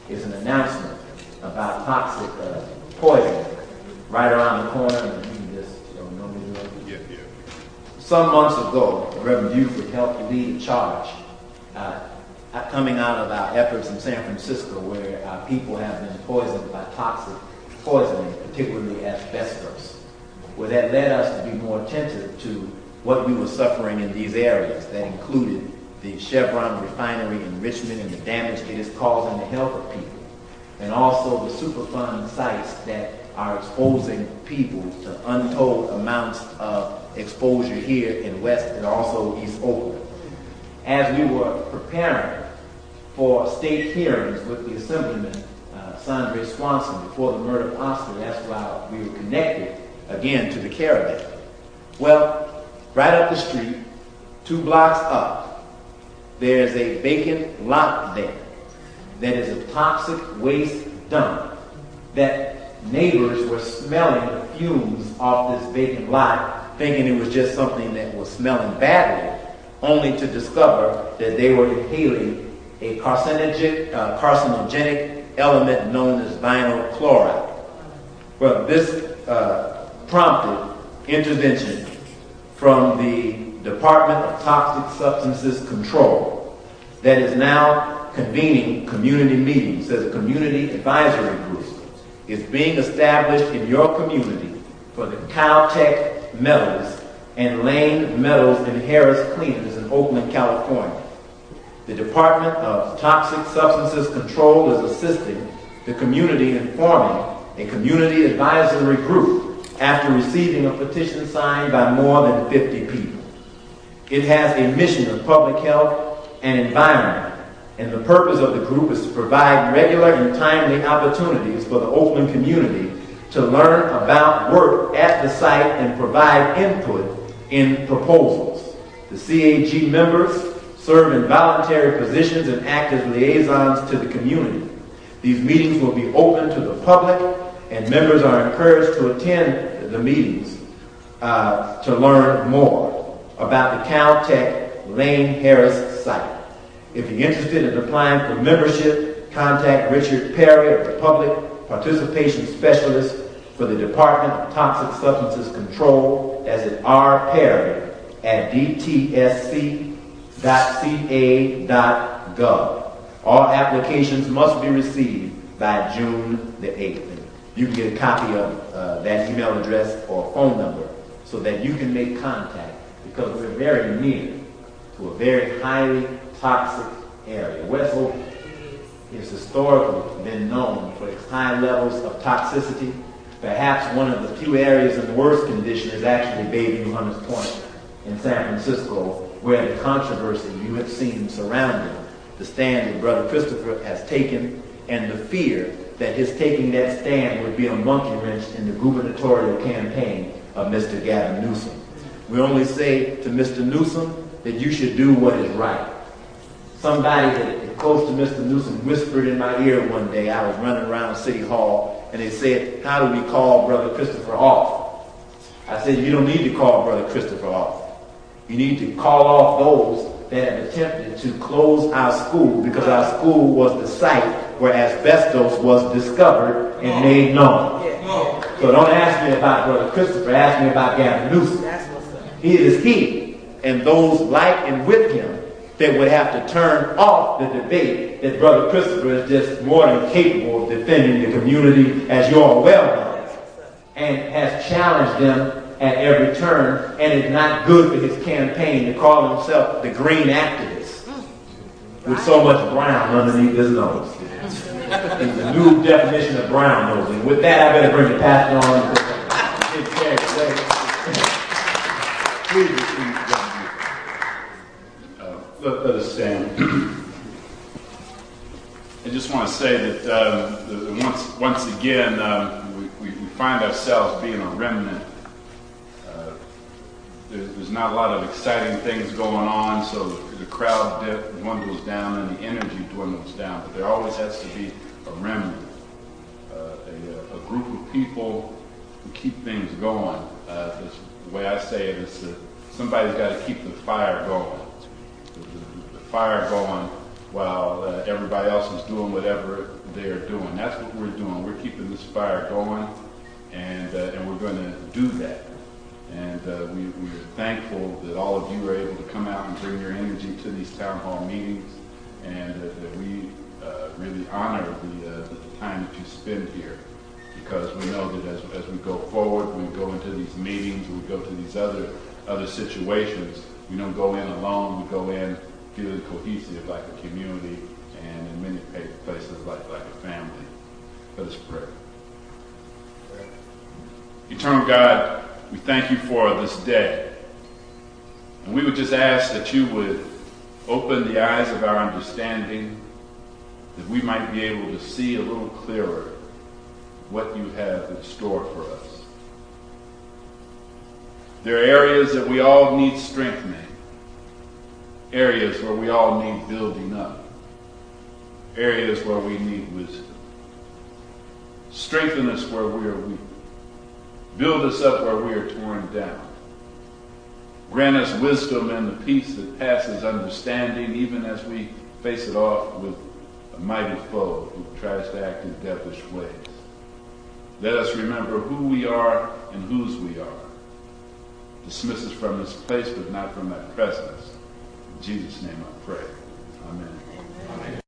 is an announcement about toxic poison right around the corner. And you can just normally do it. Yeah. Some months ago, Reverend Buford helped lead a charge coming out of our efforts in San Francisco, where our people have been poisoned by toxic poisoning, particularly asbestos, where that led us to be more attentive to what we were suffering in these areas. That included the Chevron refinery in Richmond and the damage it is causing the health of people, and also the Superfund sites that are exposing people to untold amounts of exposure here in West and also East Oakland. As we were preparing for state hearings with the Assemblyman, Sandre Swanson, before the murder of Oscar, that's why we were connected again to the caravan. Well, right up the street, 2 blocks up, there's a vacant lot there that is a toxic waste dump that neighbors were smelling the fumes off this vacant lot, thinking it was just something that was smelling badly, only to discover that they were inhaling a carcinogenic element known as vinyl chloride. Well, this prompted intervention from the Department of Toxic Substances Control that is now convening community meetings as a community advisory group. It's being established in your community for the Caltech Metals and Lane Metals and Harris Cleaners in Oakland, California. The Department of Toxic Substances Control is assisting the community in forming a community advisory group after receiving a petition signed by more than 50 people. It has a mission of public health and environment, and the purpose of the group is to provide regular and timely opportunities for the Oakland community to learn about work at the site and provide input in proposals. The CAG members serve in voluntary positions and act as liaisons to the community. These meetings will be open to the public, and members are encouraged to attend the meetings to learn more about the Caltech Lane Harris site. If you're interested in applying for membership, contact Richard Perry, the Public Participation Specialist for the Department of Toxic Substances Control, as at R. Perry at dtsc.ca.gov. All applications must be received by June the 8th. You can get a copy of that email address or phone number so that you can make contact, because we're very near to a very highly toxic area. West Oakland has historically been known for its high levels of toxicity. Perhaps one of the few areas in the worst condition is actually Bayview Hunters Point in San Francisco, where the controversy you have seen surrounding the stand that Brother Christopher has taken, and the fear that his taking that stand would be a monkey wrench in the gubernatorial campaign of Mr. Gavin Newsom. We only say to Mr. Newsom that you should do what is right. Somebody that is close to Mr. Newsom whispered in my ear one day. I was running around City Hall, and they said, "How do we call Brother Christopher off?" I said, "You don't need to call Brother Christopher off. You need to call off those that have attempted to close our school, because our school was the site where asbestos was discovered and made known." So don't ask me about Brother Christopher, ask me about Gavin Newsom. He is he, and those like and with him that would have to turn off the debate that Brother Christopher is just more than capable of defending the community, as you all well know, and has challenged them at every turn, and it's not good for his campaign to call himself the green activist with so much brown underneath his nose. It's the new definition of brown nose. And with that, I better bring the pastor on, because I'm getting carried away. Please receive Let us stand. I just want to say that once again, we find ourselves being a remnant. There's not a lot of exciting things going on, so the crowd dwindles down and the energy dwindles down. But there always has to be a remnant, a group of people who keep things going. The way I say it is that somebody's got to keep the fire going. The fire going while everybody else is doing whatever they are doing. That's what we're doing. We're keeping this fire going, and we're going to do that. And we're thankful that all of you are able to come out and bring your energy to these town hall meetings, and that we really honor the time that you spend here, because we know that as we go forward, we go into these meetings, we go to these other situations, we don't go in alone, we go in feeling cohesive like a community, and in many places like a family. Let us pray. Eternal God, we thank you for this day. And we would just ask that you would open the eyes of our understanding, that we might be able to see a little clearer what you have in store for us. There are areas that we all need strengthening, areas where we all need building up, areas where we need wisdom. Strengthen us where we are weak. Build us up where we are torn down. Grant us wisdom and the peace that passes understanding, even as we face it off with a mighty foe who tries to act in devilish ways. Let us remember who we are and whose we are. Dismiss us from this place, but not from thy presence. In Jesus' name I pray. Amen. Amen.